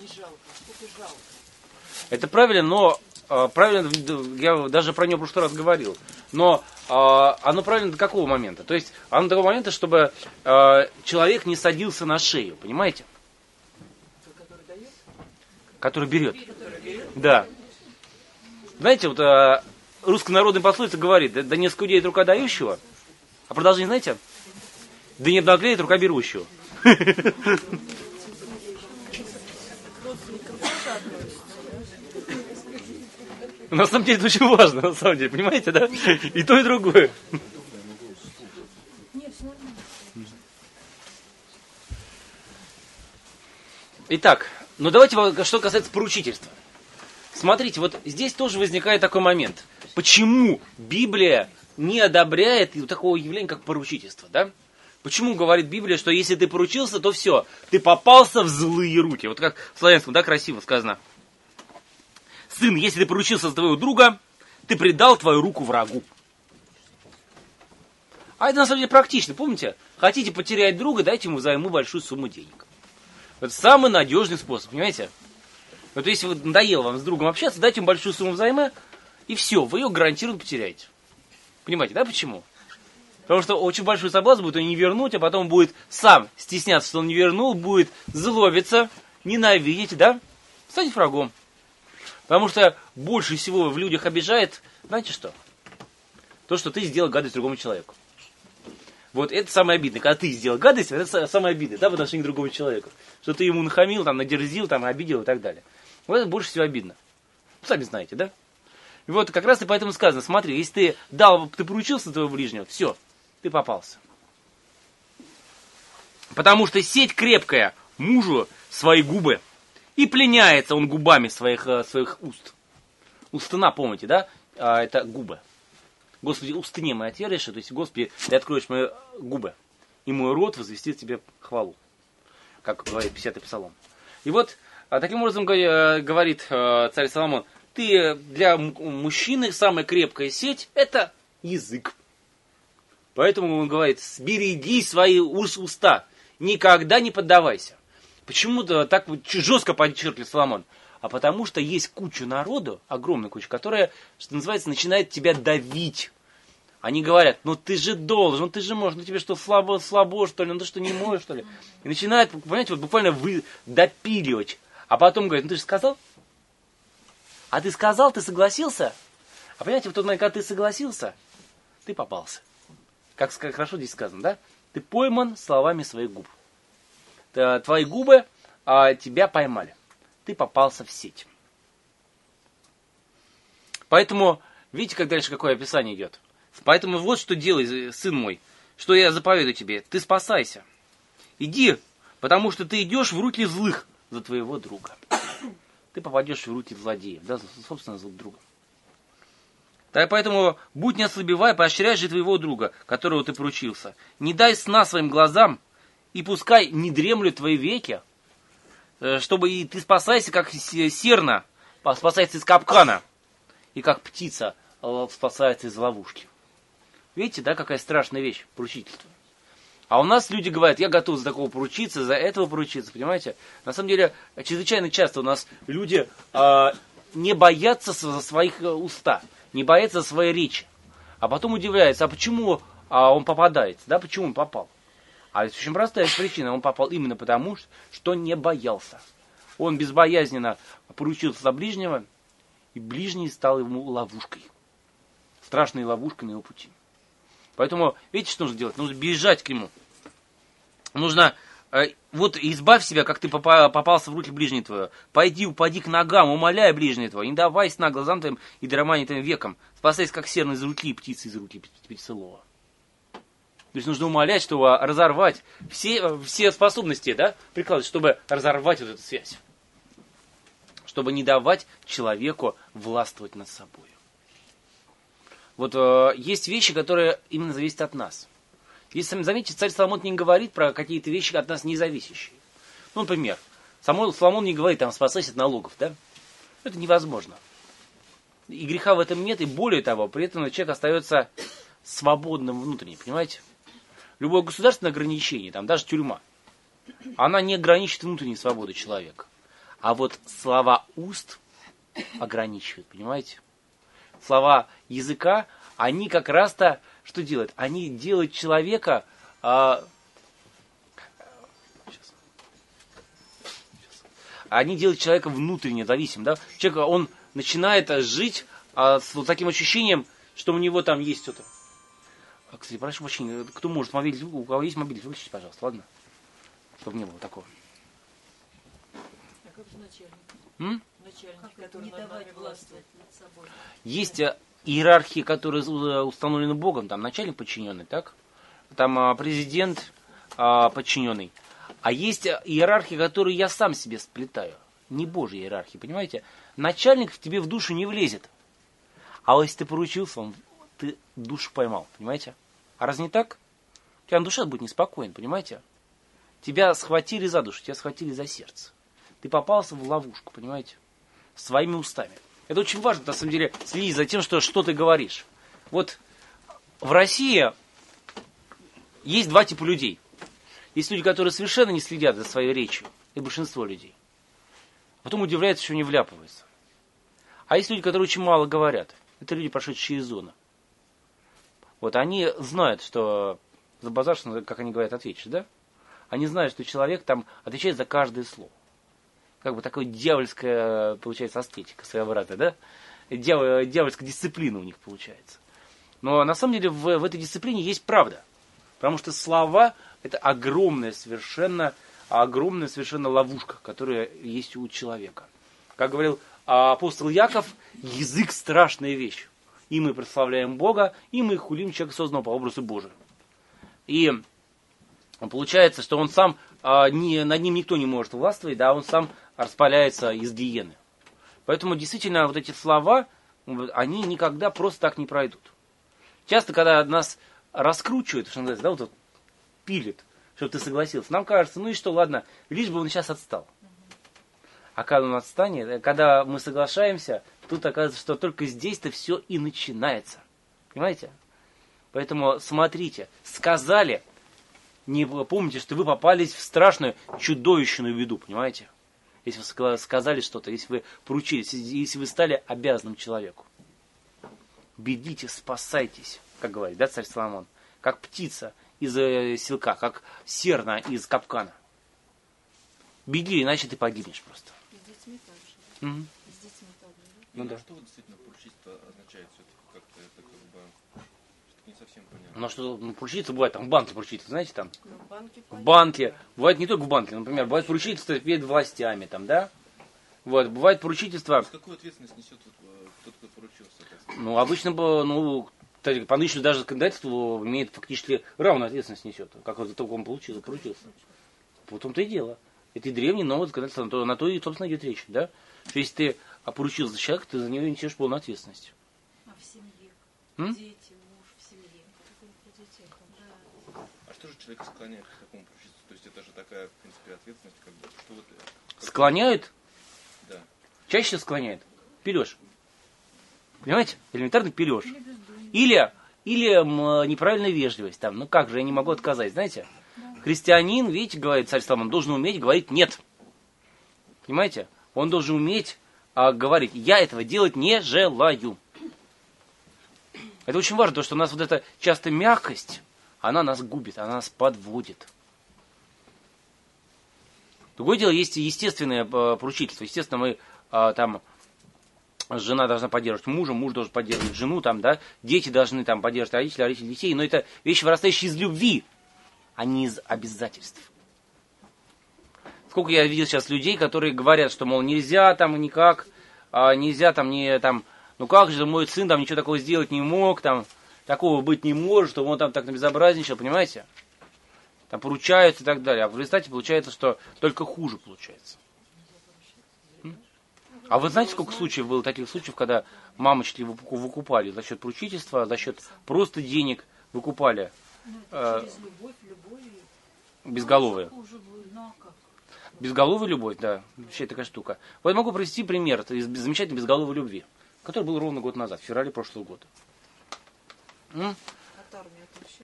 Не жалко, сколько жалко. Это правильно, но правильно, я даже про него в прошлый раз говорил. Но оно правильно до какого момента? То есть оно до того момента, чтобы человек не садился на шею, понимаете? Который дает? Который берет. Да. Знаете, вот русская народная пословица говорит, да не скудеет рука дающего, а продолжение знаете? Да не обнаглеет рука берущего. На самом деле это очень важно, на самом деле, понимаете, да? И то, и другое. Итак, ну давайте, что касается поручительства. Смотрите, вот здесь тоже возникает такой момент. Почему Библия не одобряет такого явления, как поручительство, да? Почему говорит Библия, что если ты поручился, то все, ты попался в злые руки. Вот как в славянском, да, красиво сказано. Сын, если ты поручился за твоего друга, ты предал твою руку врагу. А это на самом деле практично, помните? Хотите потерять друга, дайте ему взаймы большую сумму денег. Это самый надежный способ, понимаете? Вот если вот надоело вам с другом общаться, дайте ему большую сумму взаймы, и все, вы ее гарантированно потеряете. Понимаете, да, почему? Потому что очень большой соблазн будет ее не вернуть, а потом будет сам стесняться, что он не вернул, будет злобиться, ненавидеть, да? Станет врагом. Потому что больше всего в людях обижает, знаете что? То, что ты сделал гадость другому человеку. Вот это самое обидное. Когда ты сделал гадость, это самое обидное, да, в отношении к другому человеку. Что ты ему нахамил, там, надерзил, там, обидел и так далее. Вот это больше всего обидно. Сами знаете, да? И вот как раз и поэтому сказано, смотри, если ты поручился твоего ближнего, все, ты попался. Потому что сеть крепкая мужу свои губы, и пленяется он губами своих уст. Устына, помните, да? Это губы. Господи, устыне мои отверзишь, то есть, Господи, ты откроешь мои губы, и мой рот возвестит тебе хвалу. Как говорит 50-й псалом. И вот, таким образом говорит царь Соломон, ты для мужчины самая крепкая сеть – это язык. Поэтому он говорит, сбереги свои уста, никогда не поддавайся. Почему-то так вот жестко подчеркивает Соломон. А потому что есть куча народу, огромная куча, которая, что называется, начинает тебя давить. Они говорят, ну ты же должен, ну ты же можешь, ну тебе что, слабо, что ли, ну ты что, не можешь, что ли? И начинают, понимаете, вот буквально допиливать. А потом говорят, ну ты же сказал? А ты сказал, ты согласился? А понимаете, в тот момент, когда ты согласился, ты попался. Как хорошо здесь сказано, да? Ты пойман словами своих губ. Твои губы тебя поймали. Ты попался в сеть. Поэтому, видите, как дальше какое описание идет? Поэтому вот что делай, сын мой, что я заповедую тебе. Ты спасайся. Иди, потому что ты идешь в руки злых за твоего друга. Ты попадешь в руки злодеев, да, собственно, за друга. Так, поэтому будь не ослабевай, поощряй же твоего друга, которого ты поручился. Не дай сна своим глазам, и пускай не дремлют твои веки, чтобы и ты спасайся, как серна спасается из капкана, и как птица спасается из ловушки. Видите, да, какая страшная вещь, поручительство. А у нас люди говорят, я готов за такого поручиться, за этого поручиться, понимаете? На самом деле, чрезвычайно часто у нас люди не боятся своих уста, не боятся своей речи. А потом удивляются, а почему он попадается, да, почему он попал? А это очень простая причина, он попал именно потому, что не боялся. Он безбоязненно поручился за ближнего, и ближний стал ему ловушкой. Страшной ловушкой на его пути. Поэтому, видите, что нужно делать? Нужно бежать к нему. Нужно, вот избавь себя, как ты попался в руки ближнего твоего. Пойди, упади к ногам, умоляй ближнего твоего. Не давай сна глазам твоим и драмани твоим веком. Спасайся, как серна из руки, птицы из руки птицелова. То есть нужно умолять, чтобы разорвать все способности, да, прикладывать, чтобы разорвать вот эту связь. Чтобы не давать человеку властвовать над собой. Вот есть вещи, которые именно зависят от нас. Если заметите, царь Соломон не говорит про какие-то вещи от нас не зависящие. Ну, например, Соломон не говорит, там, спасайся от налогов, да? Это невозможно. И греха в этом нет, и более того, при этом человек остается свободным внутренне, понимаете? Любое государственное ограничение, там, даже тюрьма, она не ограничит внутренней свободы человека. А вот слова уст ограничивают, понимаете? Слова языка, они как раз-то что делают? Они делают человека... Они делают человека внутренне зависимым, да? Человек, он начинает жить с вот таким ощущением, что у него там есть что-то. Кстати, прошу прощения, кто может мобильный, у кого есть мобильный, выключите, пожалуйста, ладно? Чтобы не было такого. А как же начальник? Начальник, который не над давать нами властвовать над собой. Есть иерархии, которые установлены Богом, там начальник подчиненный, так? Там президент подчиненный. А есть иерархии, которые я сам себе сплетаю. Не Божьи иерархии, понимаете? Начальник в тебе в душу не влезет. А вот если ты поручился, ты душу поймал, понимаете? А раз не так, у тебя душа будет неспокойна, понимаете? Тебя схватили за душу, тебя схватили за сердце. Ты попался в ловушку, понимаете? Своими устами. Это очень важно, на самом деле, следить за тем, что ты говоришь. Вот в России есть два типа людей. Есть люди, которые совершенно не следят за своей речью, и большинство людей. Потом удивляются, что они вляпываются. А есть люди, которые очень мало говорят. Это люди, прошедшие из зоны. Вот они знают, что за базар, как они говорят, ответишь, да? Они знают, что человек там отвечает за каждое слово. Как бы такая дьявольская, получается, эстетика своеобразная, да? Дьявольская дисциплина у них получается. Но на самом деле в этой дисциплине есть правда. Потому что слова — это огромная совершенно ловушка, которая есть у человека. Как говорил апостол Яков, язык — страшная вещь. И мы прославляем Бога, и мы хулим человека, созданного по образу Божию. И получается, что он сам, над ним никто не может властвовать, да, он сам распаляется из гиены. Поэтому действительно вот эти слова, они никогда просто так не пройдут. Часто, когда нас раскручивают, что называется, да, вот пилит, чтобы ты согласился, нам кажется, ну и что, ладно, лишь бы он сейчас отстал. А когда он отстанет, когда мы соглашаемся, тут оказывается, что только здесь-то все и начинается. Понимаете? Поэтому смотрите, сказали, не помните, что вы попались в страшную, чудовищную беду, понимаете? Если вы сказали что-то, если вы поручились, если вы стали обязанным человеку. Бегите, спасайтесь, как говорит, да, царь Соломон, как птица из селка, как серна из капкана. Беги, иначе ты погибнешь просто. С детьми так же. Угу. С детьми так же, да? Ну да. Что вот действительно поручительство означает все-таки как-то это как бы что-то не совсем понятно. Ну что, поручительство бывает, там в банке поручительство, знаете, там. Ну, в банке, В понятно. банке. Бывает не только в банке, например, бывает поручительство перед властями, там, да? Вот, бывает поручительство. То есть какую ответственность несет тот, кто поручился? Так сказать? Ну, обычно, по нынешнему даже законодательству имеет фактически равную ответственность несет, как вот за то, как он поручился. В том-то и дело. Это и древнее, но вот законодательство на то и, собственно, идет речь, да? Что если ты поручился за человека, ты за него несешь полную ответственность. А в семье? М? Дети, муж в семье. Как это про детей? Да. А что же человека склоняет к такому поручительству? То есть это же такая, в принципе, ответственность, как бы, что вот... Склоняют? Да. Чаще всего склоняют. Пилешь. Понимаете? Элементарно пилешь. Или бездумие. Или неправильная вежливость. Там, ну как же, я не могу отказать, знаете? Христианин, видите, говорит царь Соломон, должен уметь говорить «нет». Понимаете? Он должен уметь говорить «я этого делать не желаю». Это очень важно, потому что у нас вот эта часто мягкость, она нас губит, она нас подводит. Другое дело, есть естественное поручительство. Естественно, мы там... Жена должна поддерживать мужа, муж должен поддерживать жену, там, да, дети должны там поддерживать родителей, родители детей, но это вещи, вырастающие из любви, а не из обязательств. Сколько я видел сейчас людей, которые говорят, что, мол, нельзя там никак, нельзя там, не там, ну как же, мой сын там ничего такого сделать не мог, там, такого быть не может, чтобы он там так набезобразничал, понимаете? Там поручаются и так далее. А в результате получается, что только хуже получается. А вы знаете, сколько случаев было, таких случаев, когда мамочки выкупали за счет поручительства, за счет просто денег выкупали Ну, это через любовь, безголовые. Хуже будет, ну а как? Безголовая любовь, да, вообще такая штука. Вот я могу привести пример из замечательной безголовой любви, который был ровно год назад, в феврале прошлого года.